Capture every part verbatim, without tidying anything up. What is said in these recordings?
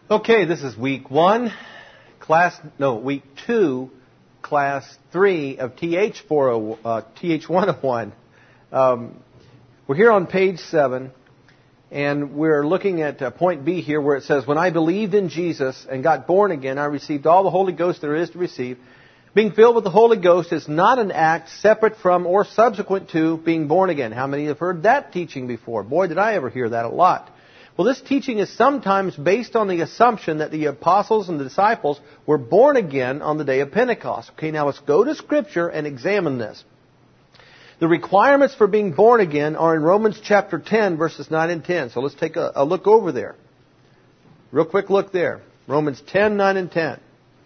Okay, this is week one, class, no, week two, class three of T H four oh, uh, T H one oh one. Um, we're here on page seven, and we're looking at uh, point B here where it says, when I believed in Jesus and got born again, I received all the Holy Ghost there is to receive. Being filled with the Holy Ghost is not an act separate from or subsequent to being born again. How many have heard that teaching before? Boy, did I ever hear that a lot. Well, this teaching is sometimes based on the assumption that the apostles and the disciples were born again on the day of Pentecost. Okay, now let's go to Scripture and examine this. The requirements for being born again are in Romans chapter ten, verses nine and ten. So let's take a, a look over there. Real quick look there. Romans ten, nine and ten.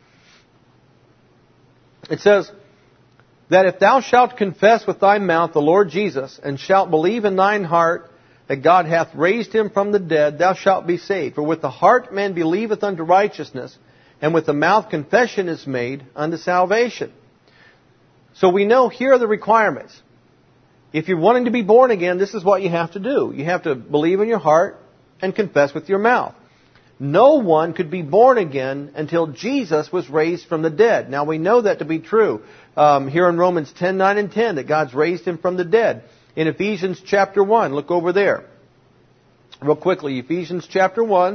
It says, that if thou shalt confess with thy mouth the Lord Jesus, and shalt believe in thine heart that God hath raised him from the dead, thou shalt be saved. For with the heart man believeth unto righteousness, and with the mouth confession is made unto salvation. So we know here are the requirements. If you're wanting to be born again, this is what you have to do. You have to believe in your heart and confess with your mouth. No one could be born again until Jesus was raised from the dead. Now we know that to be true. Um, here in Romans ten, nine and ten, that God's raised him from the dead. In Ephesians chapter one, look over there. Real quickly, Ephesians chapter one.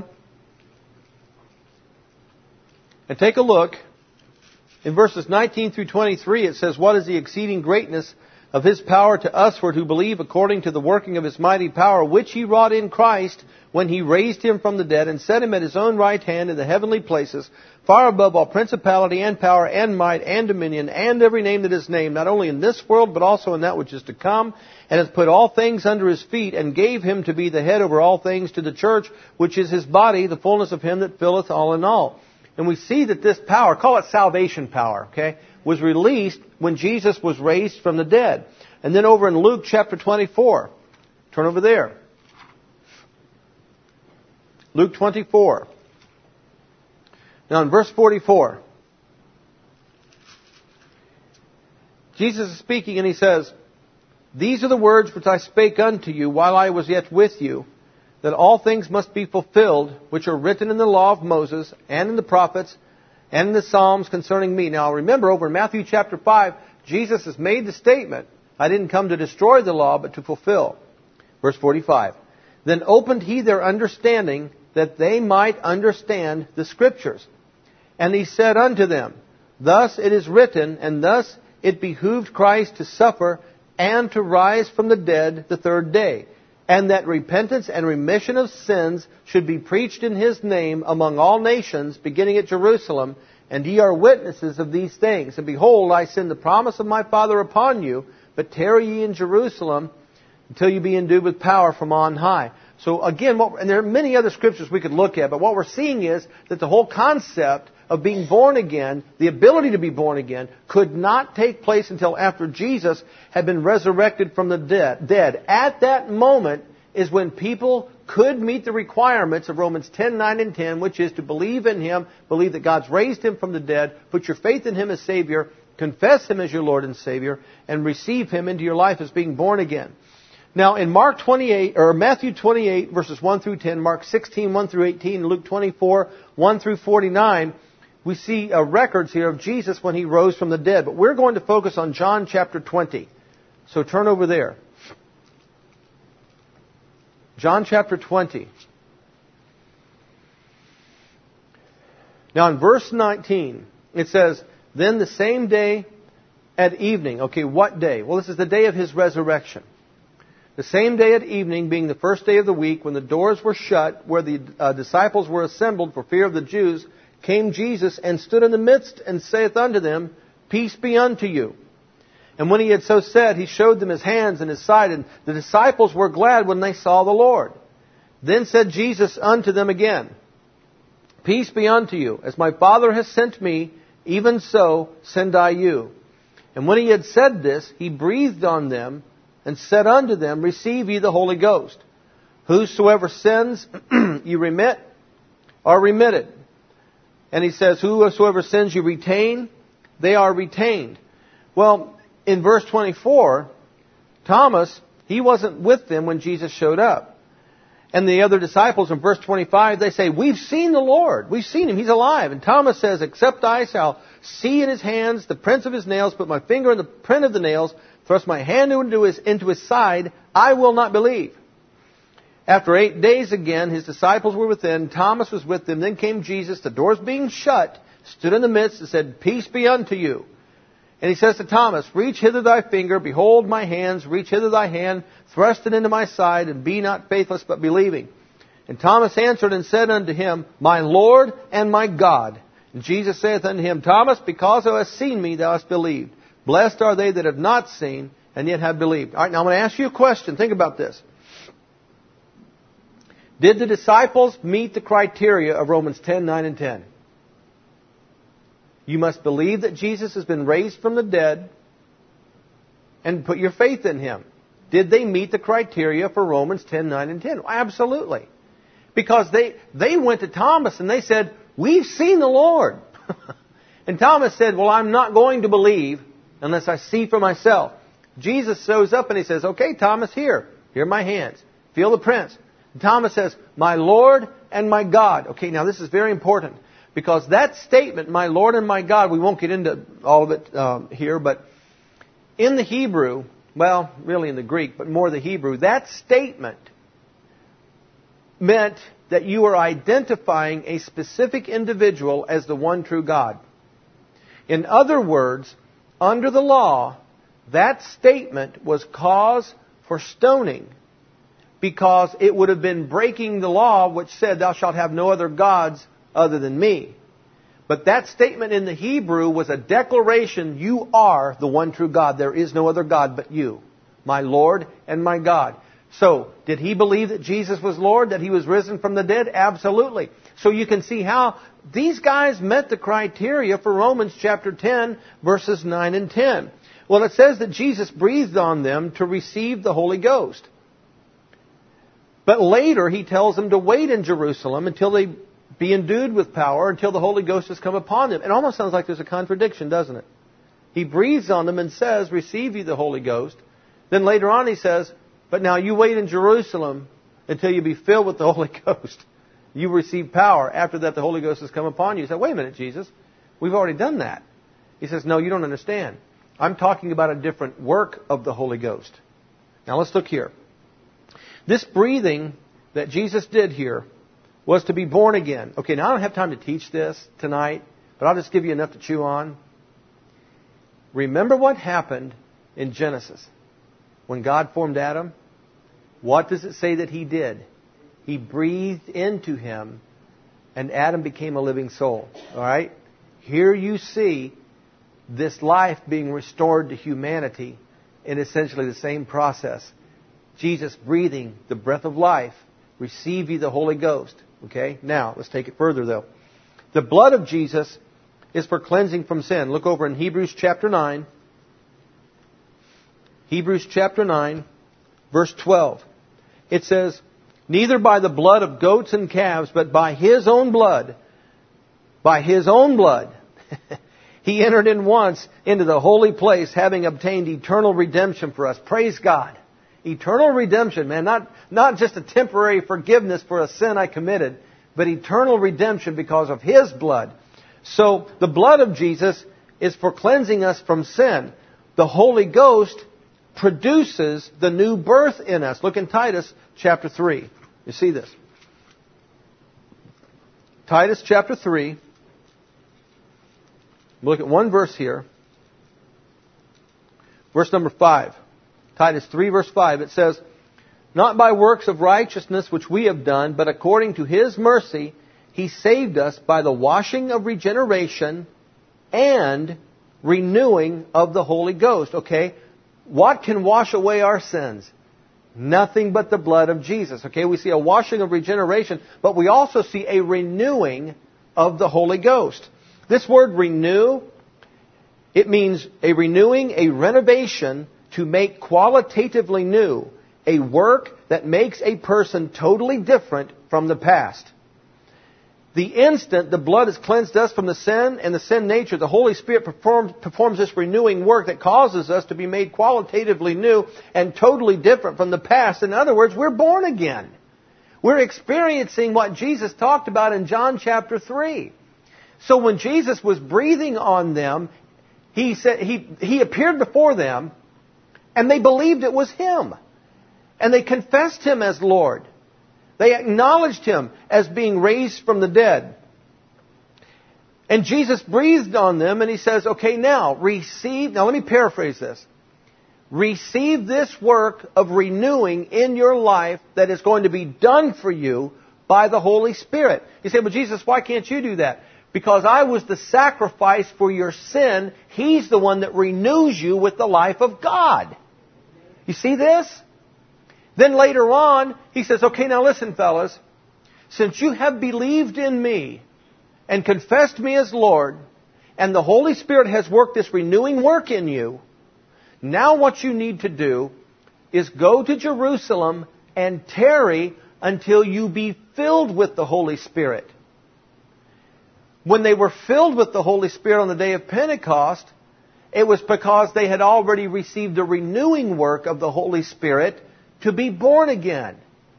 And take a look. In verses nineteen through twenty-three, it says, what is the exceeding greatness of His power to us for who believe according to the working of His mighty power, which He wrought in Christ when He raised Him from the dead and set Him at His own right hand in the heavenly places, far above all principality and power and might and dominion and every name that is named, not only in this world but also in that which is to come, and has put all things under His feet, and gave Him to be the head over all things to the church, which is His body, the fullness of Him that filleth all in all. And we see that this power, call it salvation power, okay, was released when Jesus was raised from the dead. And then over in Luke chapter twenty-four, turn over there. Luke twenty-four. Now in verse forty-four, Jesus is speaking and He says, these are the words which I spake unto you while I was yet with you, that all things must be fulfilled, which are written in the law of Moses, and in the prophets, and in the Psalms concerning me. Now remember, over in Matthew chapter five, Jesus has made the statement, I didn't come to destroy the law, but to fulfill. Verse forty-five. Then opened He their understanding, that they might understand the Scriptures. And He said unto them, thus it is written, and thus it behooved Christ to suffer, and to rise from the dead the third day, and that repentance and remission of sins should be preached in His name among all nations, beginning at Jerusalem. And ye are witnesses of these things. And behold, I send the promise of my Father upon you, but tarry ye in Jerusalem until you be endued with power from on high. So again, what, and there are many other scriptures we could look at, but what we're seeing is that the whole concept of being born again, the ability to be born again, could not take place until after Jesus had been resurrected from the dead. dead. At that moment is when people could meet the requirements of Romans ten, nine and ten, which is to believe in Him, believe that God's raised Him from the dead, put your faith in Him as Savior, confess Him as your Lord and Savior, and receive Him into your life as being born again. Now in Mark twenty-eight, or Matthew twenty-eight, verses one through ten, Mark sixteen, one through eighteen, Luke twenty-four, one through forty-nine, we see uh, records here of Jesus when He rose from the dead. But we're going to focus on John chapter twenty. So turn over there. John chapter twenty. Now in verse nineteen, it says, then the same day at evening. Okay, what day? Well, this is the day of His resurrection. The same day at evening, being the first day of the week, when the doors were shut, where the uh, disciples were assembled for fear of the Jews, came Jesus and stood in the midst and saith unto them, peace be unto you. And when He had so said, He showed them His hands and His side, and the disciples were glad when they saw the Lord. Then said Jesus unto them again, peace be unto you. As my Father has sent me, even so send I you. And when He had said this, He breathed on them, and said unto them, receive ye the Holy Ghost. Whosoever sins you remit are remitted. And He says, whosoever sins you retain, they are retained. Well, in verse twenty-four, Thomas, he wasn't with them when Jesus showed up. And the other disciples in verse twenty-five, they say, we've seen the Lord. We've seen Him. He's alive. And Thomas says, except I shall see in His hands the prints of His nails, put my finger in the print of the nails, thrust my hand into His, into his side, I will not believe. After eight days again, His disciples were within. Thomas was with them. Then came Jesus, the doors being shut, stood in the midst and said, peace be unto you. And He says to Thomas, reach hither thy finger, behold my hands, reach hither thy hand, thrust it into my side, and be not faithless but believing. And Thomas answered and said unto Him, my Lord and my God. And Jesus saith unto him, Thomas, because thou hast seen me, thou hast believed. Blessed are they that have not seen, and yet have believed. All right, now I'm going to ask you a question. Think about this. Did the disciples meet the criteria of Romans ten, nine, and ten? You must believe that Jesus has been raised from the dead and put your faith in Him. Did they meet the criteria for Romans ten, nine, and ten? Well, absolutely. Because they, they went to Thomas and they said, we've seen the Lord. And Thomas said, well, I'm not going to believe unless I see for myself. Jesus shows up and He says, okay, Thomas, here. Here are my hands. Feel the prints. And Thomas says, my Lord and my God. Okay, now this is very important. Because that statement, my Lord and my God, we won't get into all of it um, here, but in the Hebrew, well, really in the Greek, but more the Hebrew, that statement meant that you were identifying a specific individual as the one true God. In other words, under the law, that statement was cause for stoning because it would have been breaking the law which said, thou shalt have no other gods other than me. But that statement in the Hebrew was a declaration, you are the one true God. There is no other God but you, my Lord and my God. So, did he believe that Jesus was Lord, that He was risen from the dead? Absolutely. So you can see how these guys met the criteria for Romans chapter ten, verses nine and ten. Well, it says that Jesus breathed on them to receive the Holy Ghost. But later He tells them to wait in Jerusalem until they be endued with power until the Holy Ghost has come upon them. It almost sounds like there's a contradiction, doesn't it? He breathes on them and says, receive ye the Holy Ghost. Then later on He says, but now you wait in Jerusalem until you be filled with the Holy Ghost. You receive power. After that, the Holy Ghost has come upon you. You say, wait a minute, Jesus. We've already done that. He says, no, you don't understand. I'm talking about a different work of the Holy Ghost. Now let's look here. This breathing that Jesus did here was to be born again. Okay, now I don't have time to teach this tonight, but I'll just give you enough to chew on. Remember what happened in Genesis when God formed Adam? What does it say that He did? He breathed into him, and Adam became a living soul. All right? Here you see this life being restored to humanity in essentially the same process. Jesus breathing the breath of life. Receive ye the Holy Ghost. Okay? Now, let's take it further though. The blood of Jesus is for cleansing from sin. Look over in Hebrews chapter nine. Hebrews chapter nine, verse twelve. It says, neither by the blood of goats and calves, but by His own blood, by His own blood, He entered in once into the holy place, having obtained eternal redemption for us. Praise God. Eternal redemption, man, not, not just a temporary forgiveness for a sin I committed, but eternal redemption because of His blood. So, the blood of Jesus is for cleansing us from sin. The Holy Ghost produces the new birth in us. Look in Titus chapter three. You see this. Titus chapter three. Look at one verse here. Verse number five. Titus three verse five. It says, not by works of righteousness which we have done, but according to His mercy, He saved us by the washing of regeneration and renewing of the Holy Ghost. Okay? What can wash away our sins? Nothing but the blood of Jesus. Okay? We see a washing of regeneration, but we also see a renewing of the Holy Ghost. This word renew, it means a renewing, a renovation, to make qualitatively new, a work that makes a person totally different from the past. The instant the blood has cleansed us from the sin and the sin nature, the Holy Spirit performs, performs this renewing work that causes us to be made qualitatively new and totally different from the past. In other words, we're born again. We're experiencing what Jesus talked about in John chapter three. So when Jesus was breathing on them, He said he, he appeared before them, and they believed it was Him. And they confessed Him as Lord. They acknowledged Him as being raised from the dead. And Jesus breathed on them, and He says, okay, now, receive... Now let me paraphrase this. Receive this work of renewing in your life that is going to be done for you by the Holy Spirit. You say, well, Jesus, why can't you do that? Because I was the sacrifice for your sin. He's the one that renews you with the life of God. You see this? Then later on, He says, okay, now listen, fellas. Since you have believed in me and confessed me as Lord, and the Holy Spirit has worked this renewing work in you, now what you need to do is go to Jerusalem and tarry until you be filled with the Holy Spirit. When they were filled with the Holy Spirit on the day of Pentecost, it was because they had already received the renewing work of the Holy Spirit to be born again.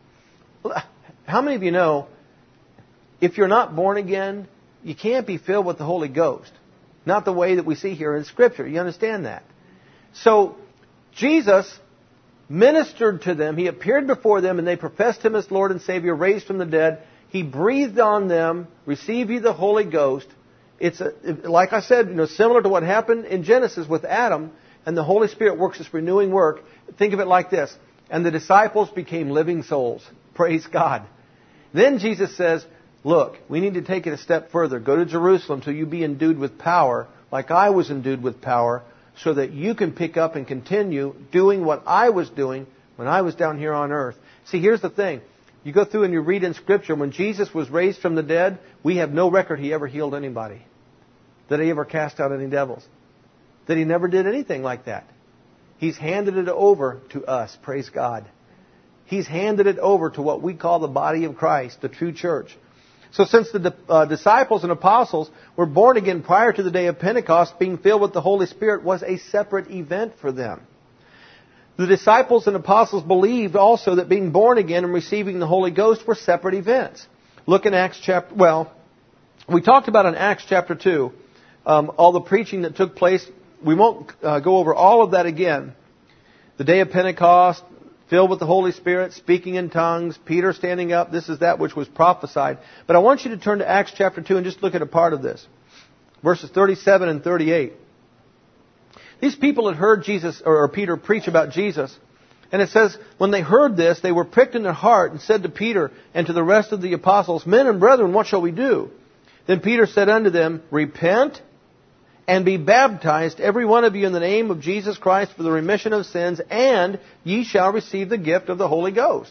How many of you know, if you're not born again, you can't be filled with the Holy Ghost? Not the way that we see here in Scripture. You understand that? So, Jesus ministered to them. He appeared before them, and they professed Him as Lord and Savior, raised from the dead. He breathed on them, receive ye the Holy Ghost. It's a, like I said, you know, similar to what happened in Genesis with Adam, and the Holy Spirit works this renewing work. Think of it like this. And the disciples became living souls. Praise God. Then Jesus says, look, we need to take it a step further. Go to Jerusalem till you be endued with power, like I was endued with power, so that you can pick up and continue doing what I was doing when I was down here on earth. See, here's the thing. You go through and you read in Scripture, when Jesus was raised from the dead, we have no record He ever healed anybody. That He ever cast out any devils. That He never did anything like that. He's handed it over to us, praise God. He's handed it over to what we call the body of Christ, the true church. So since the uh, disciples and apostles were born again prior to the day of Pentecost, being filled with the Holy Spirit was a separate event for them. The disciples and apostles believed also that being born again and receiving the Holy Ghost were separate events. Look in Acts chapter... Well, we talked about in Acts chapter two, um, all the preaching that took place. We won't uh, go over all of that again. The day of Pentecost, filled with the Holy Spirit, speaking in tongues, Peter standing up. This is that which was prophesied. But I want you to turn to Acts chapter two and just look at a part of this. Verses thirty-seven and thirty-eight. These people had heard Jesus, or Peter preach about Jesus. And it says, when they heard this, they were pricked in their heart and said to Peter and to the rest of the apostles, men and brethren, what shall we do? Then Peter said unto them, repent and be baptized, every one of you, in the name of Jesus Christ for the remission of sins, and ye shall receive the gift of the Holy Ghost.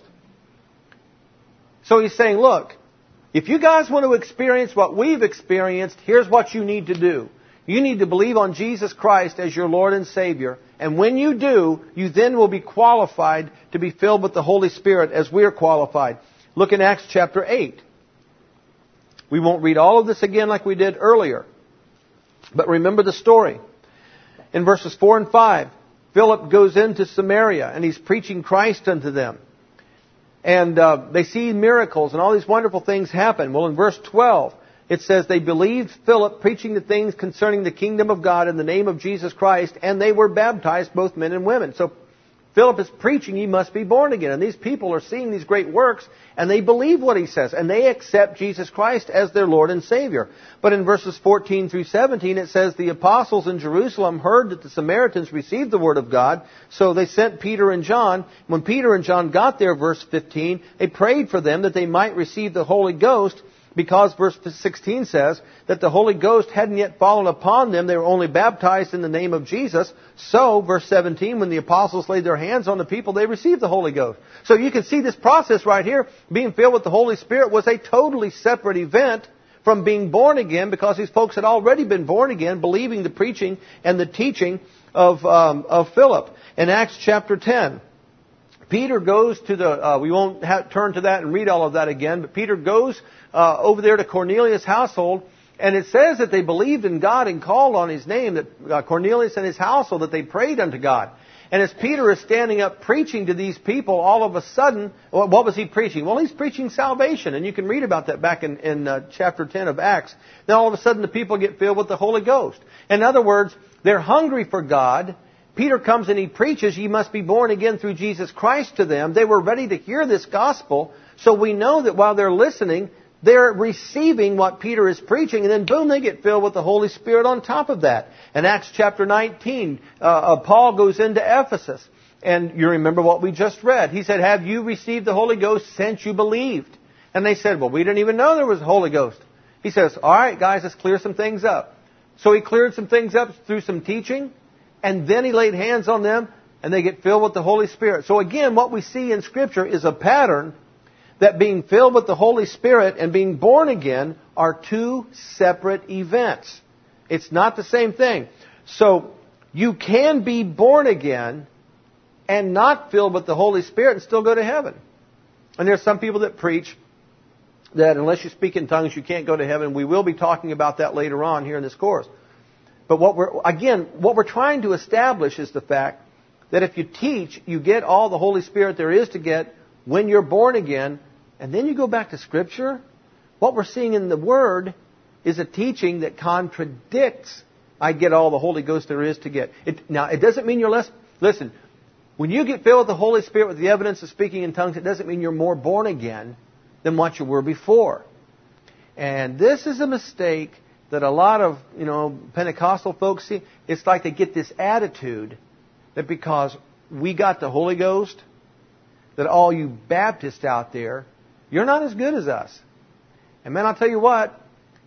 So he's saying, look, if you guys want to experience what we've experienced, here's what you need to do. You need to believe on Jesus Christ as your Lord and Savior. And when you do, you then will be qualified to be filled with the Holy Spirit as we are qualified. Look in Acts chapter eight. We won't read all of this again like we did earlier. But remember the story. In verses four and five, Philip goes into Samaria and he's preaching Christ unto them. And uh, they see miracles and all these wonderful things happen. Well, in verse twelve, it says, they believed Philip preaching the things concerning the kingdom of God in the name of Jesus Christ, and they were baptized, both men and women. So Philip is preaching, he must be born again. And these people are seeing these great works, and they believe what he says, and they accept Jesus Christ as their Lord and Savior. But in verses fourteen through seventeen, it says, the apostles in Jerusalem heard that the Samaritans received the word of God, so they sent Peter and John. When Peter and John got there, verse fifteen, they prayed for them that they might receive the Holy Ghost, because verse sixteen says that the Holy Ghost hadn't yet fallen upon them. They were only baptized in the name of Jesus. So, verse seventeen, when the apostles laid their hands on the people, they received the Holy Ghost. So you can see this process right here. Being filled with the Holy Spirit was a totally separate event from being born again, because these folks had already been born again, believing the preaching and the teaching of, um, of Philip. In Acts chapter ten, Peter goes to the, uh, we won't have, turn to that and read all of that again, but Peter goes uh, over there to Cornelius' household, and it says that they believed in God and called on His name, that uh, Cornelius and his household, that they prayed unto God. And as Peter is standing up preaching to these people, all of a sudden, what was he preaching? Well, he's preaching salvation. And you can read about that back in, in uh, chapter ten of Acts. Then all of a sudden the people get filled with the Holy Ghost. In other words, they're hungry for God. Peter comes and he preaches, "Ye must be born again through Jesus Christ" to them. They were ready to hear this gospel. So we know that while they're listening, they're receiving what Peter is preaching, and then boom, they get filled with the Holy Spirit on top of that. In Acts chapter nineteen, uh, uh, Paul goes into Ephesus, and you remember what we just read. He said, "Have you received the Holy Ghost since you believed?" And they said, "Well, we didn't even know there was a Holy Ghost." He says, "All right, guys, let's clear some things up." So he cleared some things up through some teaching, and then he laid hands on them, and they get filled with the Holy Spirit. So again, what we see in Scripture is a pattern that being filled with the Holy Spirit and being born again are two separate events. It's not the same thing. So you can be born again and not filled with the Holy Spirit and still go to heaven. And there's some people that preach that unless you speak in tongues, you can't go to heaven. We will be talking about that later on here in this course. But what we're, again, what we're trying to establish is the fact that if you teach, you get all the Holy Spirit there is to get when you're born again, and then you go back to Scripture. What we're seeing in the Word is a teaching that contradicts, "I get all the Holy Ghost there is to get." It, now, it doesn't mean you're less... Listen, when you get filled with the Holy Spirit with the evidence of speaking in tongues, it doesn't mean you're more born again than what you were before. And this is a mistake that a lot of, you know, Pentecostal folks see. It's like they get this attitude that because we got the Holy Ghost, that all you Baptists out there, you're not as good as us. And man, I'll tell you what,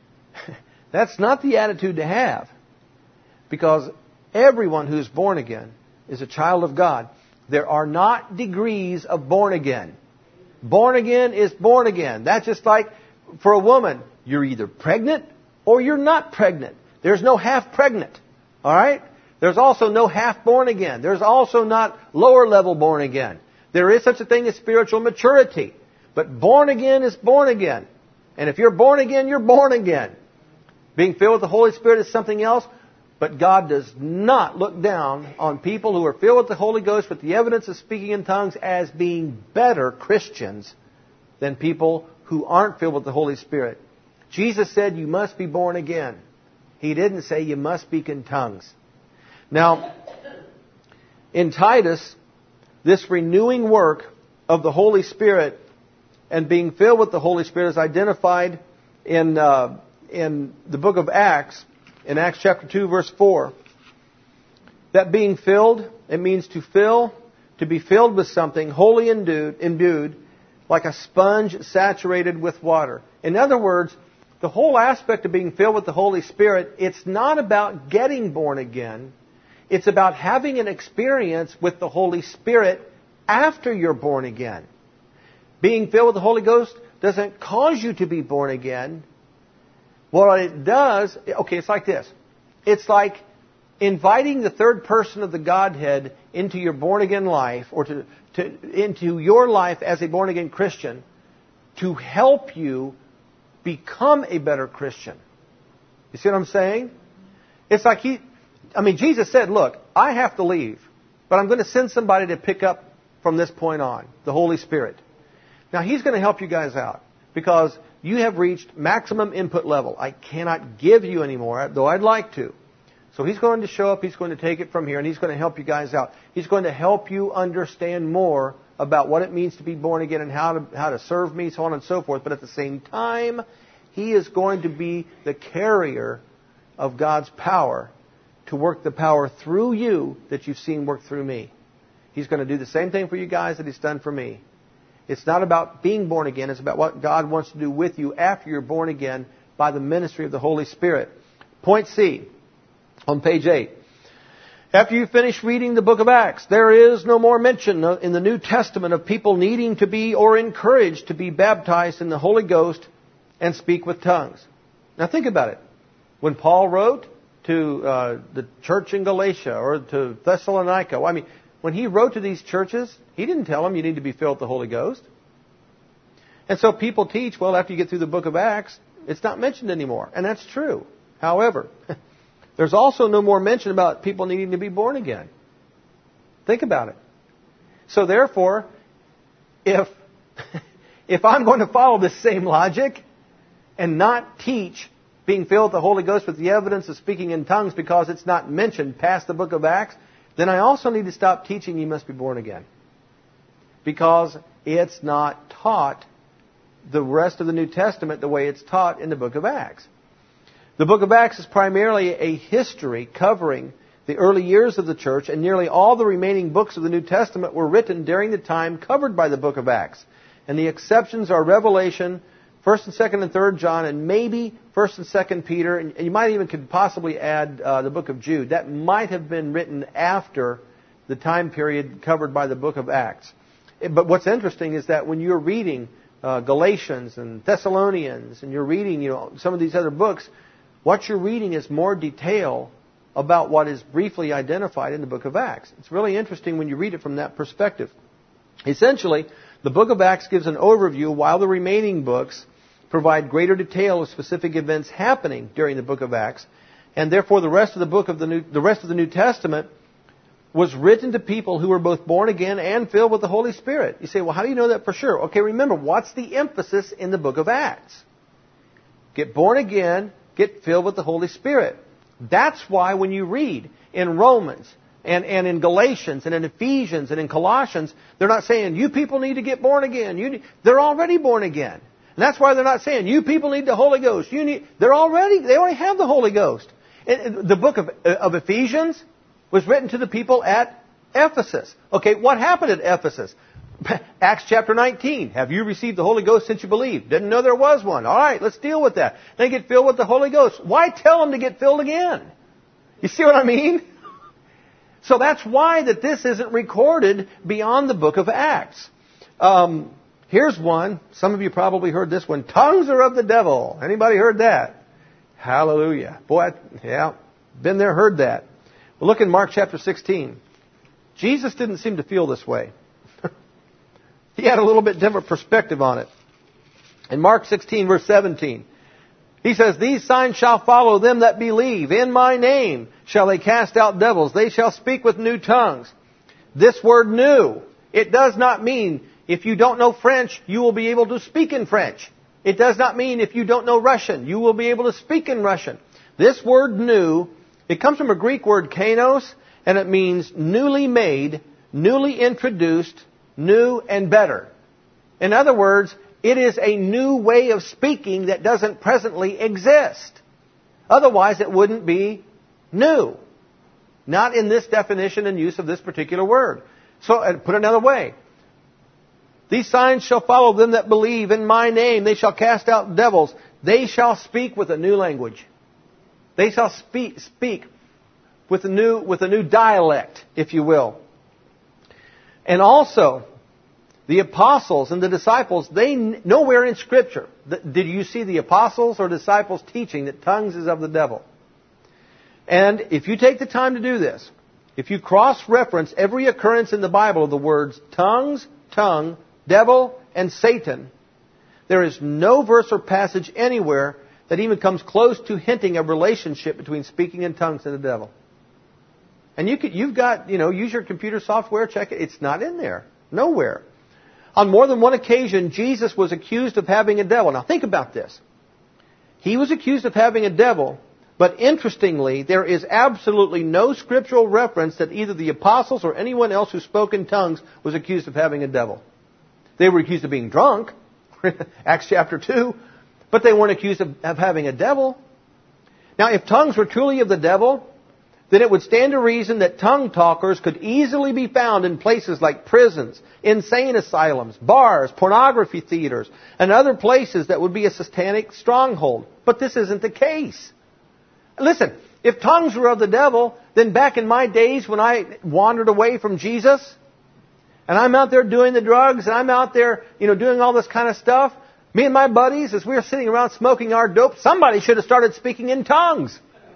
that's not the attitude to have. Because everyone who's born again is a child of God. There are not degrees of born again. Born again is born again. That's just like for a woman, you're either pregnant or you're not pregnant. There's no half pregnant. All right? There's also no half born again. There's also not lower level born again. There is such a thing as spiritual maturity. But born again is born again. And if you're born again, you're born again. Being filled with the Holy Spirit is something else. But God does not look down on people who are filled with the Holy Ghost with the evidence of speaking in tongues as being better Christians than people who aren't filled with the Holy Spirit. Jesus said you must be born again. He didn't say you must speak in tongues. Now, in Titus, this renewing work of the Holy Spirit and being filled with the Holy Spirit is identified in uh, in the book of Acts, in Acts chapter two, verse four. That being filled, it means to fill, to be filled with something wholly endued, imbued, like a sponge saturated with water. In other words, the whole aspect of being filled with the Holy Spirit, it's not about getting born again. It's about having an experience with the Holy Spirit after you're born again. Being filled with the Holy Ghost doesn't cause you to be born again. What it does, okay, it's like this. It's like inviting the third person of the Godhead into your born again life, or to, to into your life as a born again Christian, to help you become a better Christian. You see what I'm saying? It's like he, I mean, Jesus said, look, I have to leave, but I'm going to send somebody to pick up from this point on, the Holy Spirit. Now, He's going to help you guys out because you have reached maximum input level. I cannot give you any more, though I'd like to. So He's going to show up, He's going to take it from here, and He's going to help you guys out. He's going to help you understand more about what it means to be born again and how to, how to serve me, so on and so forth. But at the same time, He is going to be the carrier of God's power to work the power through you that you've seen work through me. He's going to do the same thing for you guys that He's done for me. It's not about being born again. It's about what God wants to do with you after you're born again by the ministry of the Holy Spirit. Point C, on page eight. After you finish reading the book of Acts, there is no more mention in the New Testament of people needing to be or encouraged to be baptized in the Holy Ghost and speak with tongues. Now think about it. When Paul wrote to uh, the church in Galatia or to Thessalonica, I mean, when he wrote to these churches, he didn't tell them you need to be filled with the Holy Ghost. And so people teach, well, after you get through the book of Acts, it's not mentioned anymore. And that's true. However, there's also no more mention about people needing to be born again. Think about it. So therefore, if if I'm going to follow this same logic and not teach being filled with the Holy Ghost with the evidence of speaking in tongues because it's not mentioned past the book of Acts, then I also need to stop teaching you must be born again. Because it's not taught the rest of the New Testament the way it's taught in the book of Acts. The book of Acts is primarily a history covering the early years of the church, and nearly all the remaining books of the New Testament were written during the time covered by the book of Acts. And the exceptions are Revelation, First and Second and Third John, and maybe First and Second Peter, and you might even could possibly add uh, the book of Jude. That might have been written after the time period covered by the book of Acts. But what's interesting is that when you're reading uh, Galatians and Thessalonians, and you're reading, you know, some of these other books, what you're reading is more detail about what is briefly identified in the book of Acts. It's really interesting when you read it from that perspective. Essentially, the book of Acts gives an overview while the remaining books provide greater detail of specific events happening during the book of Acts, and therefore the rest of the book of the New, the rest of the New Testament was written to people who were both born again and filled with the Holy Spirit. You say, well, how do you know that for sure? Okay, remember, what's the emphasis in the book of Acts? Get born again, get filled with the Holy Spirit. That's why when you read in Romans and, and in Galatians and in Ephesians and in Colossians, they're not saying, you people need to get born again. You need, they're already born again. And that's why they're not saying, you people need the Holy Ghost. You need, they're already, they already have the Holy Ghost. And the book of, of Ephesians was written to the people at Ephesus. Okay, what happened at Ephesus? Acts chapter nineteen. Have you received the Holy Ghost since you believed? Didn't know there was one. All right, let's deal with that. They get filled with the Holy Ghost. Why tell them to get filled again? You see what I mean? So that's why that this isn't recorded beyond the book of Acts. Um, here's one. Some of you probably heard this one. Tongues are of the devil. Anybody heard that? Hallelujah. Boy, I, yeah, been there, heard that. Well, look in Mark chapter sixteen. Jesus didn't seem to feel this way. He had a little bit different perspective on it. In Mark sixteen, verse seventeen, he says, these signs shall follow them that believe. In my name shall they cast out devils. They shall speak with new tongues. This word new, it does not mean if you don't know French, you will be able to speak in French. It does not mean if you don't know Russian, you will be able to speak in Russian. This word new, it comes from a Greek word kainos, and it means newly made, newly introduced, new and better. In other words, it is a new way of speaking that doesn't presently exist. Otherwise, it wouldn't be new. Not in this definition and use of this particular word. So, put another way. These signs shall follow them that believe in my name. They shall cast out devils. They shall speak with a new language. They shall speak, speak with a new, with a new dialect, if you will. And also, the apostles and the disciples, they nowhere in Scripture did you see the apostles or disciples teaching that tongues is of the devil. And if you take the time to do this, if you cross-reference every occurrence in the Bible of the words tongues, tongue, devil, and Satan, there is no verse or passage anywhere that even comes close to hinting a relationship between speaking in tongues and the devil. And you could, you've got, you know, use your computer software, check it. It's not in there. Nowhere. On more than one occasion, Jesus was accused of having a devil. Now think about this. He was accused of having a devil, but interestingly, there is absolutely no scriptural reference that either the apostles or anyone else who spoke in tongues was accused of having a devil. They were accused of being drunk, Acts chapter two, but they weren't accused of, of having a devil. Now, if tongues were truly of the devil, then it would stand to reason that tongue talkers could easily be found in places like prisons, insane asylums, bars, pornography theaters, and other places that would be a satanic stronghold. But this isn't the case. Listen, if tongues were of the devil, then back in my days when I wandered away from Jesus, and I'm out there doing the drugs, and I'm out there, you know, doing all this kind of stuff, me and my buddies, as we were sitting around smoking our dope, somebody should have started speaking in tongues.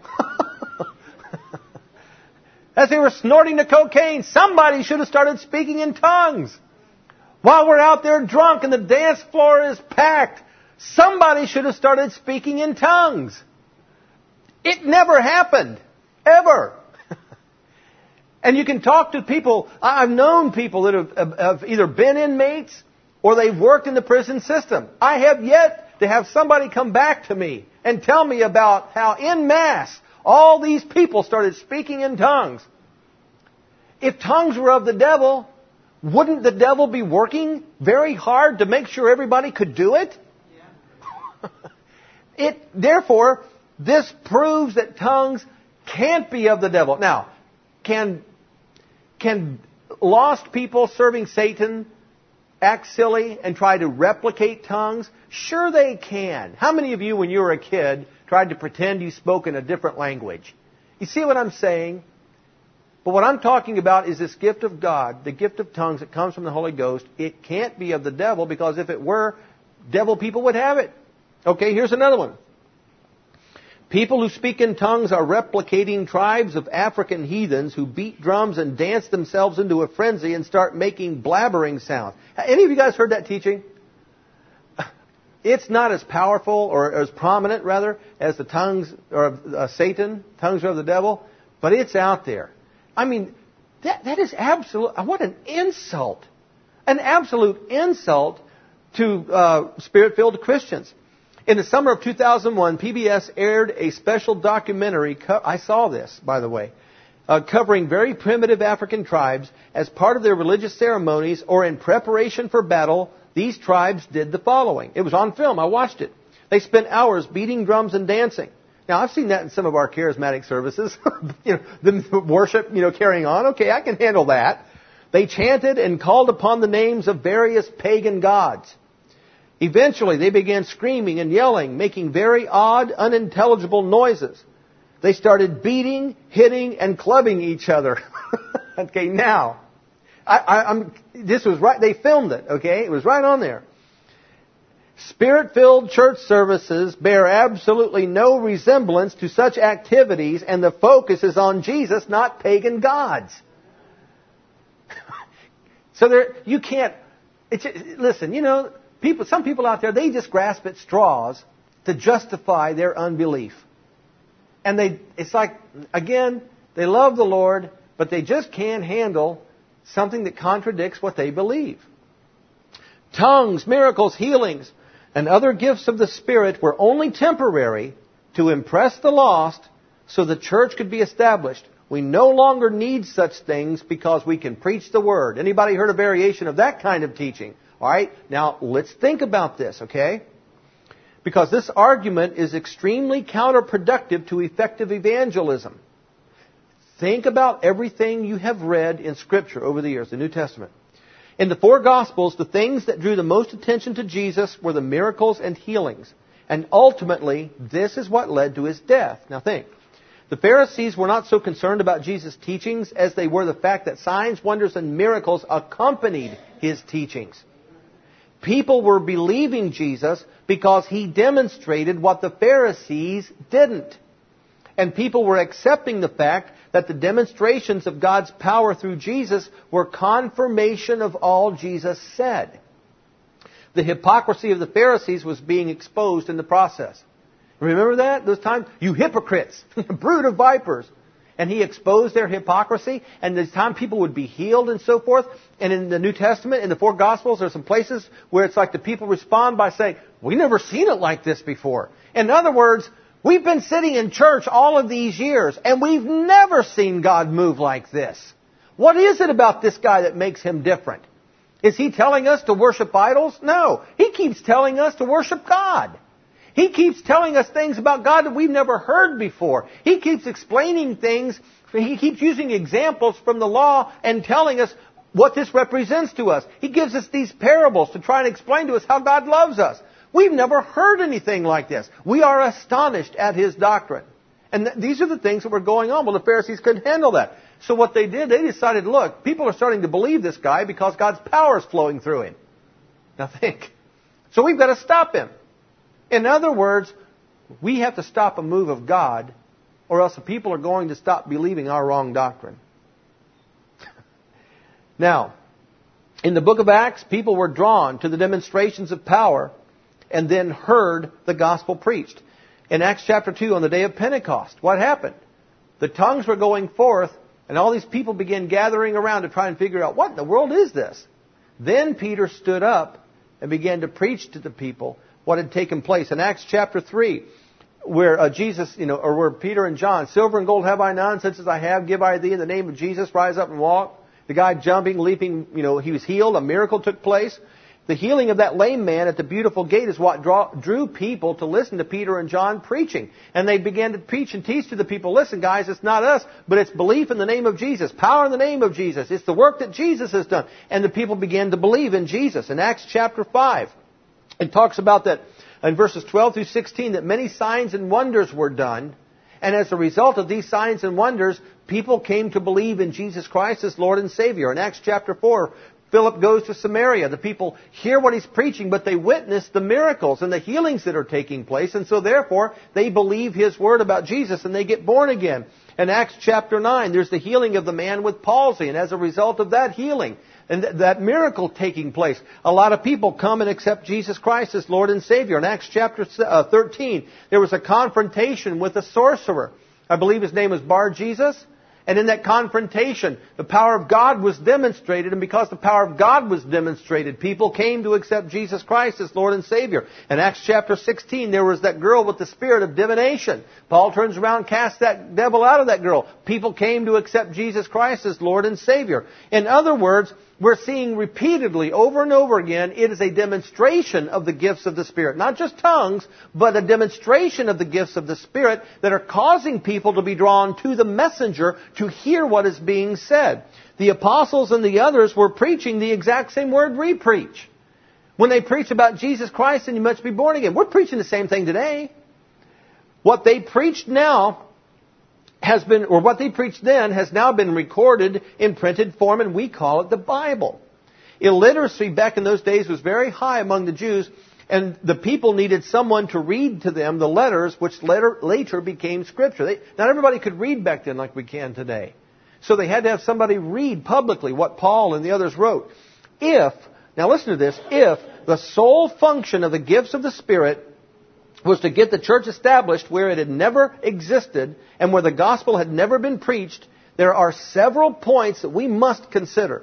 As they were snorting the cocaine, somebody should have started speaking in tongues. While we're out there drunk and the dance floor is packed, somebody should have started speaking in tongues. It never happened. Ever. And you can talk to people. I've known people that have, have either been inmates or they've worked in the prison system. I have yet to have somebody come back to me and tell me about how en masse all these people started speaking in tongues. If tongues were of the devil, wouldn't the devil be working very hard to make sure everybody could do it? Yeah. It, therefore, this proves that tongues can't be of the devil. Now, can, can lost people serving Satan act silly and try to replicate tongues? Sure they can. How many of you, when you were a kid, tried to pretend you spoke in a different language? You see what I'm saying? But what I'm talking about is this gift of God, the gift of tongues that comes from the Holy Ghost. It can't be of the devil, because if it were, devil people would have it. Okay, here's another one. People who speak in tongues are replicating tribes of African heathens who beat drums and dance themselves into a frenzy and start making blabbering sounds. Any of you guys heard that teaching? It's not as powerful, or as prominent, rather, as the tongues or uh, Satan, tongues are of the devil, but it's out there. I mean, that, that is absolute, what an insult. An absolute insult to uh, Spirit-filled Christians. In the summer of two thousand one, P B S aired a special documentary, co- I saw this, by the way, uh, covering very primitive African tribes. As part of their religious ceremonies or in preparation for battle, these tribes did the following. It was on film, I watched it. They spent hours beating drums and dancing. Now, I've seen that in some of our charismatic services. you know, the worship, you know, carrying on. Okay, I can handle that. They chanted and called upon the names of various pagan gods. Eventually, they began screaming and yelling, making very odd, unintelligible noises. They started beating, hitting, and clubbing each other. Okay, now, I, I, I'm, this was right, they filmed it, okay? It was right on there. Spirit-filled church services bear absolutely no resemblance to such activities, and the focus is on Jesus, not pagan gods. So there, you can't, it's, listen, you know, people, some people out there, they just grasp at straws to justify their unbelief. And they, it's like, again, they love the Lord, but they just can't handle something that contradicts what they believe. Tongues, miracles, healings, and other gifts of the Spirit were only temporary to impress the lost so the church could be established. We no longer need such things because we can preach the Word. Anybody heard a variation of that kind of teaching? All right, now let's think about this, okay? Because this argument is extremely counterproductive to effective evangelism. Think about everything you have read in Scripture over the years, the New Testament. In the four Gospels, the things that drew the most attention to Jesus were the miracles and healings. And ultimately, this is what led to His death. Now think. The Pharisees were not so concerned about Jesus' teachings as they were the fact that signs, wonders, and miracles accompanied His teachings. People were believing Jesus because He demonstrated what the Pharisees didn't. And people were accepting the fact that the demonstrations of God's power through Jesus were confirmation of all Jesus said. The hypocrisy of the Pharisees was being exposed in the process. Remember that? Those times? You hypocrites, brood of vipers. And He exposed their hypocrisy, and this time people would be healed and so forth. And in the New Testament, in the four Gospels, there's some places where it's like the people respond by saying, we've never seen it like this before. In other words, we've been sitting in church all of these years, and we've never seen God move like this. What is it about this guy that makes Him different? Is He telling us to worship idols? No. He keeps telling us to worship God. He keeps telling us things about God that we've never heard before. He keeps explaining things. He keeps using examples from the law and telling us what this represents to us. He gives us these parables to try and explain to us how God loves us. We've never heard anything like this. We are astonished at His doctrine. And th- these are the things that were going on. Well, the Pharisees couldn't handle that. So what they did, they decided, look, people are starting to believe this guy because God's power is flowing through him. Now think. So we've got to stop him. In other words, we have to stop a move of God, or else the people are going to stop believing our wrong doctrine. Now, in the book of Acts, people were drawn to the demonstrations of power and then heard the gospel preached. In Acts chapter two, on the day of Pentecost, what happened? The tongues were going forth, And all these people began gathering around to try and figure out, what in the world is this? Then Peter stood up and began to preach to the people what had taken place. In Acts chapter three, where uh, Jesus, you know, or where Peter and John, silver and gold have I none, such as I have, give I thee in the name of Jesus, rise up and walk. The guy jumping, leaping, you know, he was healed. A miracle took place. The healing of that lame man at the beautiful gate is what draw, drew people to listen to Peter and John preaching. And they began to preach and teach to the people, listen guys, it's not us, but it's belief in the name of Jesus, power in the name of Jesus. It's the work that Jesus has done. And the people began to believe in Jesus. In Acts chapter five, it talks about that in verses twelve through sixteen, that many signs and wonders were done. And as a result of these signs and wonders, people came to believe in Jesus Christ as Lord and Savior. In Acts chapter four, Philip goes to Samaria. The people hear what he's preaching, but they witness the miracles and the healings that are taking place. And so therefore, they believe his word about Jesus and they get born again. In Acts chapter nine, there's the healing of the man with palsy. And as a result of that healing and th- that miracle taking place, a lot of people come and accept Jesus Christ as Lord and Savior. In Acts chapter thirteen, there was a confrontation with a sorcerer. I believe his name was Bar-Jesus. And in that confrontation, the power of God was demonstrated. And because the power of God was demonstrated, people came to accept Jesus Christ as Lord and Savior. In Acts chapter sixteen, there was that girl with the spirit of divination. Paul turns around and casts that devil out of that girl. People came to accept Jesus Christ as Lord and Savior. In other words, we're seeing repeatedly, over and over again, it is a demonstration of the gifts of the Spirit. Not just tongues, but a demonstration of the gifts of the Spirit that are causing people to be drawn to the messenger to hear what is being said. The apostles and the others were preaching the exact same word we preach. When they preach about Jesus Christ and you must be born again, we're preaching the same thing today. What they preached now has been, or what they preached then has now been recorded in printed form, and we call it the Bible. Illiteracy back in those days was very high among the Jews, and the people needed someone to read to them the letters, which later, later became Scripture. They, not everybody could read back then like we can today. So they had to have somebody read publicly what Paul and the others wrote. If, now listen to this, if the sole function of the gifts of the Spirit was to get the church established where it had never existed and where the gospel had never been preached, there are several points that we must consider.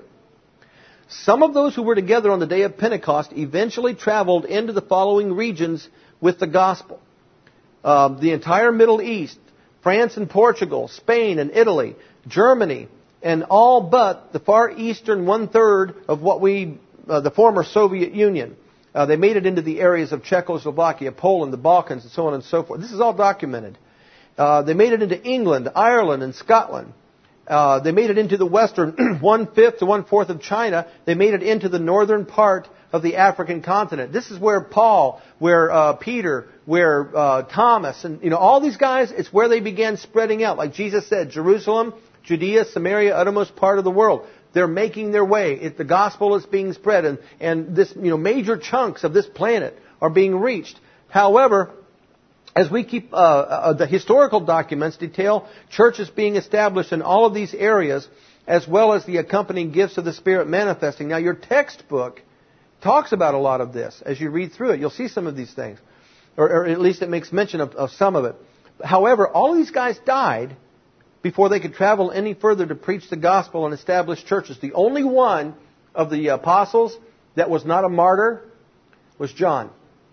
Some of those who were together on the day of Pentecost eventually traveled into the following regions with the gospel. Uh, the entire Middle East, France and Portugal, Spain and Italy, Germany, and all but the far eastern one-third of what we, uh, the former Soviet Union. Uh, they made it into the areas of Czechoslovakia, Poland, the Balkans, and so on and so forth. This is all documented. Uh, they made it into England, Ireland, and Scotland. Uh, they made it into the western one-fifth to one-fourth of China. They made it into the northern part of the African continent. This is where Paul, where uh, Peter, where uh, Thomas, and you know all these guys, it's where they began spreading out. Like Jesus said, Jerusalem, Judea, Samaria, uttermost part of the world. They're making their way. It, the gospel is being spread, and, and this, you know, major chunks of this planet are being reached. However, as we keep, uh, uh, the historical documents detail churches being established in all of these areas, as well as the accompanying gifts of the Spirit manifesting. Now, your textbook talks about a lot of this. As you read through it, you'll see some of these things. Or, or at least it makes mention of, of some of it. However, all of these guys died before they could travel any further to preach the gospel and establish churches. The only one of the apostles that was not a martyr was John.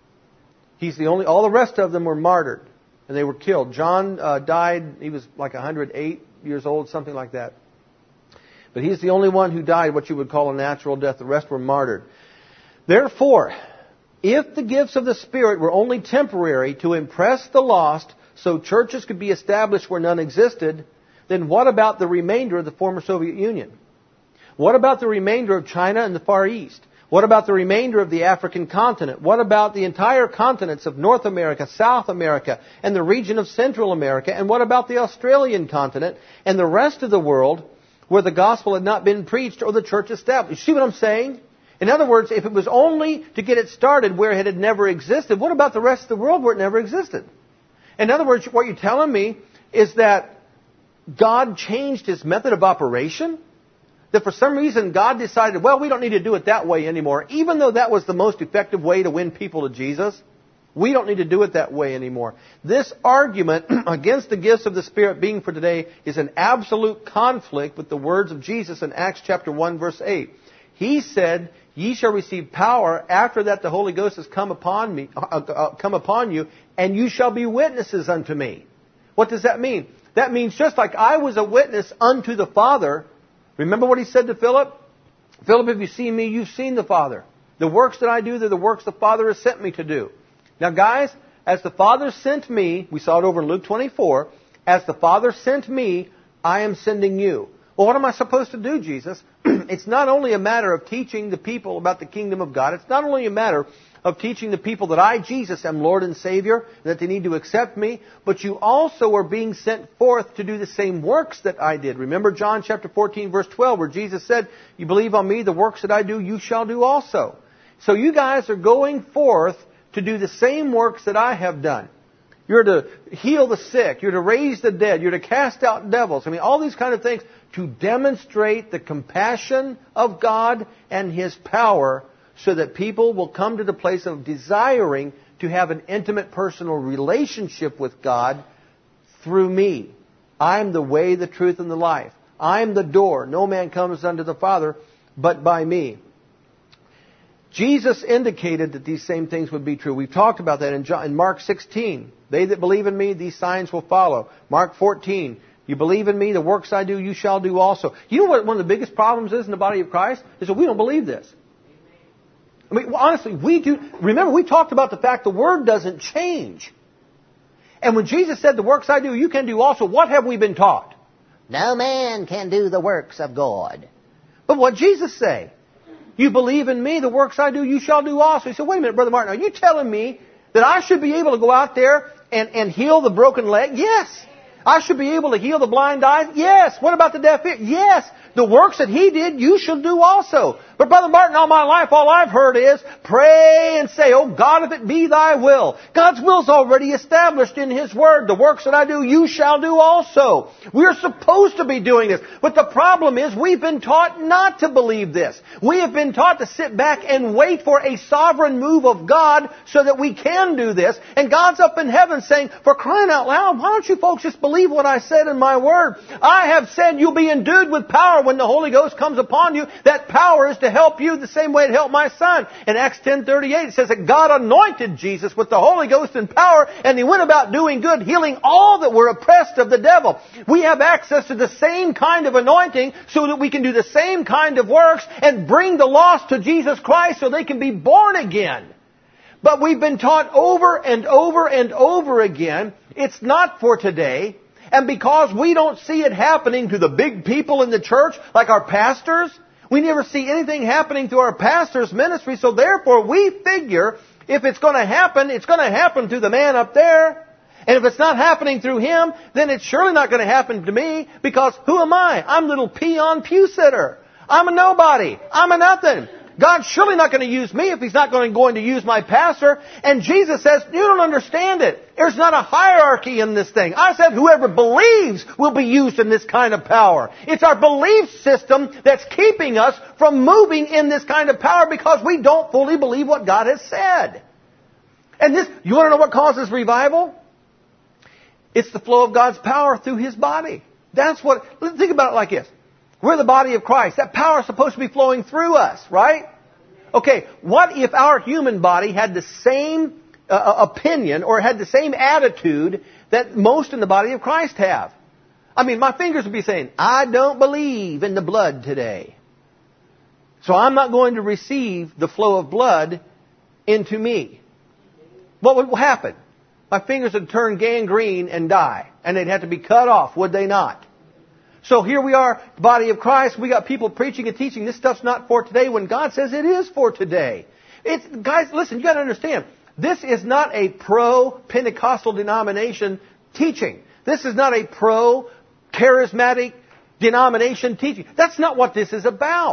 He's the only, all the rest of them were martyred, and they were killed. John uh, died, he was like one hundred eight years old, something like that. But he's the only one who died what you would call a natural death. The rest were martyred. Therefore, if the gifts of the Spirit were only temporary to impress the lost so churches could be established where none existed, then what about the remainder of the former Soviet Union? What about the remainder of China and the Far East? What about the remainder of the African continent? What about the entire continents of North America, South America, and the region of Central America? And what about the Australian continent and the rest of the world where the gospel had not been preached or the church established? You see what I'm saying? In other words, if it was only to get it started where it had never existed, what about the rest of the world where it never existed? In other words, what you're telling me is that God changed His method of operation? That for some reason God decided, well, we don't need to do it that way anymore, even though that was the most effective way to win people to Jesus? We don't need to do it that way anymore. This argument against the gifts of the Spirit being for today is an absolute conflict with the words of Jesus in Acts chapter one, verse eight. He said, "Ye shall receive power after that the Holy Ghost has come upon me, uh, uh, come upon you, and you shall be witnesses unto me." What does that mean? That means just like I was a witness unto the Father. Remember what He said to Philip? "Philip, if you see me, you've seen the Father. The works that I do, they're the works the Father has sent me to do." Now guys, as the Father sent me, we saw it over in Luke twenty-four, as the Father sent me, I am sending you. Well, what am I supposed to do, Jesus? It's not only a matter of teaching the people about the kingdom of God. It's not only a matter of teaching the people that I, Jesus, am Lord and Savior, that they need to accept me, but you also are being sent forth to do the same works that I did. Remember John chapter fourteen, verse twelve, where Jesus said, "You believe on me, the works that I do, you shall do also." So you guys are going forth to do the same works that I have done. You're to heal the sick. You're to raise the dead. You're to cast out devils. I mean, all these kind of things to demonstrate the compassion of God and His power so that people will come to the place of desiring to have an intimate personal relationship with God through me. I'm the way, the truth, and the life. I'm the door. No man comes unto the Father but by me. Jesus indicated that these same things would be true. We've talked about that in, John, in Mark sixteen. "They that believe in me, these signs will follow." Mark fourteen. "You believe in me, the works I do, you shall do also." You know what one of the biggest problems is in the body of Christ? Is that we don't believe this. I mean, honestly, we do. Remember, we talked about the fact the Word doesn't change. And when Jesus said, "The works I do, you can do also," what have we been taught? No man can do the works of God. But what did Jesus say? "You believe in me, the works I do, you shall do also." He said, "Wait a minute, Brother Martin, are you telling me that I should be able to go out there and, and heal the broken leg?" Yes. "I should be able to heal the blind eyes?" Yes. "What about the deaf ear?" Yes. "The works that He did, you shall do also." But Brother Martin, all my life, all I've heard is pray and say, "Oh God, if it be Thy will." God's will's already established in His Word. "The works that I do, you shall do also." We're supposed to be doing this. But the problem is we've been taught not to believe this. We have been taught to sit back and wait for a sovereign move of God so that we can do this. And God's up in heaven saying, "For crying out loud, why don't you folks just believe what I said in my Word? I have said you'll be endued with power when the Holy Ghost comes upon you. That power is to help you the same way it helped my son." In Acts ten thirty-eight, it says that God anointed Jesus with the Holy Ghost and power, and He went about doing good, healing all that were oppressed of the devil. We have access to the same kind of anointing so that we can do the same kind of works and bring the lost to Jesus Christ so they can be born again. But we've been taught over and over and over again, it's not for today. And because we don't see it happening to the big people in the church, like our pastors, we never see anything happening through our pastor's ministry, so therefore we figure if it's going to happen, it's going to happen to the man up there. And if it's not happening through him, then it's surely not going to happen to me, because who am I? I'm little peon pew sitter. I'm a nobody. I'm a nothing. God's surely not going to use me if He's not going to, going to use my pastor. And Jesus says, you don't understand it. There's not a hierarchy in this thing. I said whoever believes will be used in this kind of power. It's our belief system that's keeping us from moving in this kind of power because we don't fully believe what God has said. And this, you want to know what causes revival? It's the flow of God's power through His body. That's what, think about it like this. We're the body of Christ. That power is supposed to be flowing through us, right? Okay, what if our human body had the same uh, opinion or had the same attitude that most in the body of Christ have? I mean, my fingers would be saying, I don't believe in the blood today. So I'm not going to receive the flow of blood into me. What would happen? My fingers would turn gangrene and die. And they'd have to be cut off, would they not? So here we are, the body of Christ. We got people preaching and teaching. This stuff's not for today when God says it is for today. It's, guys, listen, you got to understand. This is not a pro-Pentecostal denomination teaching. This is not a pro-charismatic denomination teaching. That's not what this is about.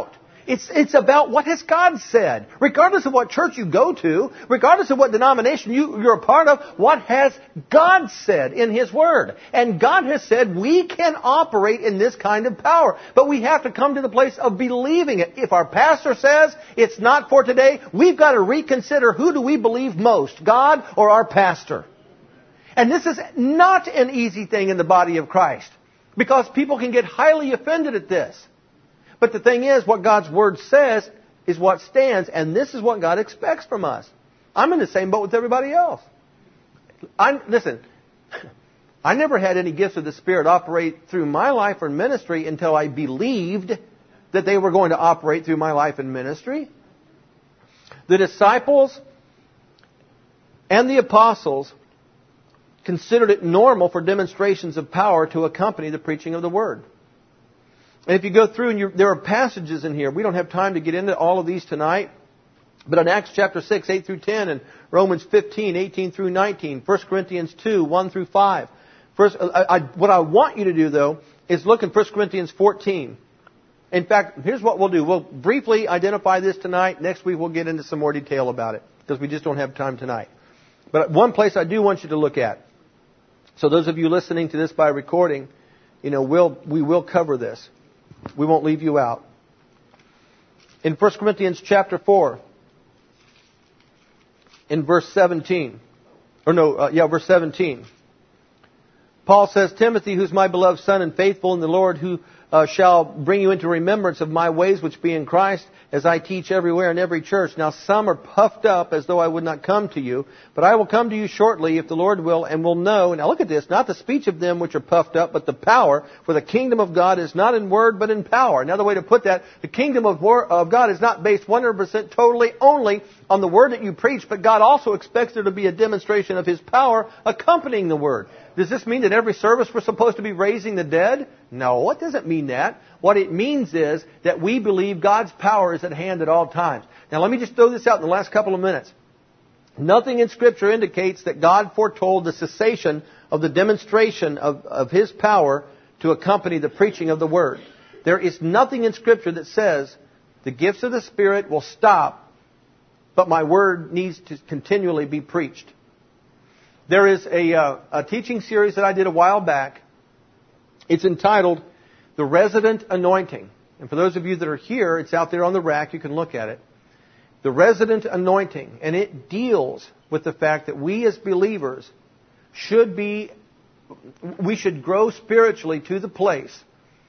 It's, it's about what has God said. Regardless of what church you go to, regardless of what denomination you, you're a part of, what has God said in His Word? And God has said we can operate in this kind of power. But we have to come to the place of believing it. If our pastor says it's not for today, we've got to reconsider who do we believe most, God or our pastor. And this is not an easy thing in the body of Christ, because people can get highly offended at this. But the thing is, what God's Word says is what stands, and this is what God expects from us. I'm in the same boat with everybody else. I'm, listen, I never had any gifts of the Spirit operate through my life or ministry until I believed that they were going to operate through my life and ministry. The disciples and the apostles considered it normal for demonstrations of power to accompany the preaching of the Word. And if you go through, and you, there are passages in here. We don't have time to get into all of these tonight. But in Acts chapter six, eight through ten, and Romans fifteen, eighteen through nineteen, First Corinthians two, one through five. First, I, I, what I want you to do, though, is look in First Corinthians fourteen. In fact, here's what we'll do. We'll briefly identify this tonight. Next week we'll get into some more detail about it, because we just don't have time tonight. But one place I do want you to look at. So those of you listening to this by recording, you know, we'll, we will cover this. We won't leave you out. In First Corinthians chapter four, in verse seventeen, or no, uh, yeah, verse seventeen, Paul says, Timothy, who's my beloved son and faithful in the Lord, who uh, shall bring you into remembrance of my ways which be in Christ, as I teach everywhere in every church. Now some are puffed up as though I would not come to you, but I will come to you shortly, if the Lord will, and will know. Now look at this, not the speech of them which are puffed up, but the power. For the kingdom of God is not in word, but in power. Another way to put that, the kingdom of, wor- of God is not based one hundred percent totally only on the word that you preach, but God also expects there to be a demonstration of His power accompanying the word. Does this mean that every service we're supposed to be raising the dead? No, it doesn't mean that. What it means is that we believe God's power is at hand at all times. Now let me just throw this out in the last couple of minutes. Nothing in Scripture indicates that God foretold the cessation of the demonstration of, of His power to accompany the preaching of the Word. There is nothing in Scripture that says the gifts of the Spirit will stop, but my Word needs to continually be preached. There is a, uh, a teaching series that I did a while back. It's entitled The Resident Anointing. And for those of you that are here, it's out there on the rack. You can look at it. The Resident Anointing. And it deals with the fact that we as believers should be, we should grow spiritually to the place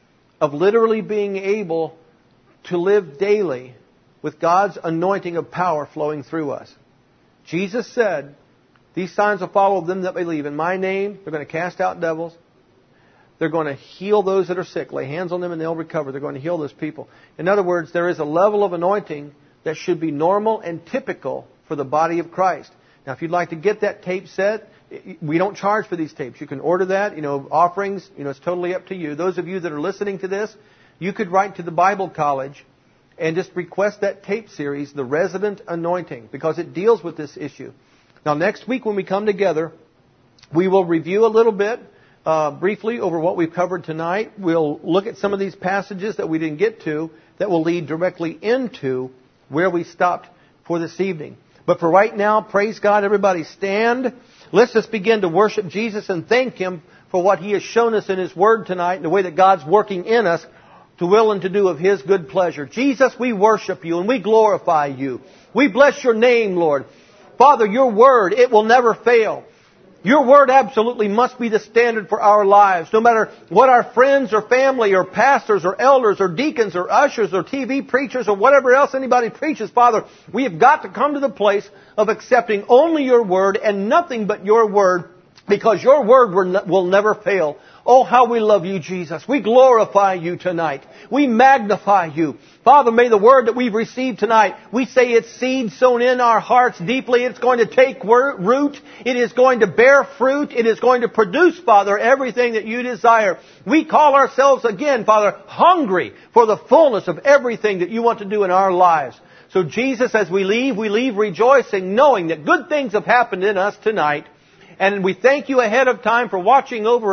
of literally being able to live daily with God's anointing of power flowing through us. Jesus said, these signs will follow them that believe. In my name, they're going to cast out devils. They're going to heal those that are sick. Lay hands on them and they'll recover. They're going to heal those people. In other words, there is a level of anointing that should be normal and typical for the body of Christ. Now, if you'd like to get that tape set, we don't charge for these tapes. You can order that. You know, offerings, you know, it's totally up to you. Those of you that are listening to this, you could write to the Bible College and just request that tape series, The Resident Anointing, because it deals with this issue. Now, next week when we come together, we will review a little bit, uh, briefly over what we've covered tonight. We'll look at some of these passages that we didn't get to that will lead directly into where we stopped for this evening. But for right now, praise God, everybody stand. Let's just begin to worship Jesus and thank Him for what He has shown us in His Word tonight and the way that God's working in us to will and to do of His good pleasure. Jesus, we worship You and we glorify You. We bless Your name, Lord. Father, Your Word, it will never fail. Your Word absolutely must be the standard for our lives. No matter what our friends or family or pastors or elders or deacons or ushers or T V preachers or whatever else anybody preaches, Father, we have got to come to the place of accepting only Your Word and nothing but Your Word, because Your Word will never fail. Oh, how we love You, Jesus. We glorify You tonight. We magnify You. Father, may the Word that we've received tonight, we say it's seed sown in our hearts deeply. It's going to take root. It is going to bear fruit. It is going to produce, Father, everything that You desire. We call ourselves again, Father, hungry for the fullness of everything that You want to do in our lives. So, Jesus, as we leave, we leave rejoicing, knowing that good things have happened in us tonight. And we thank You ahead of time for watching over us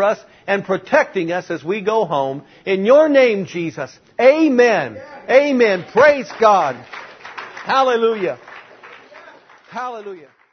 and protecting us as we go home. In your name, Jesus. Amen. Amen. Praise God. Hallelujah. Hallelujah.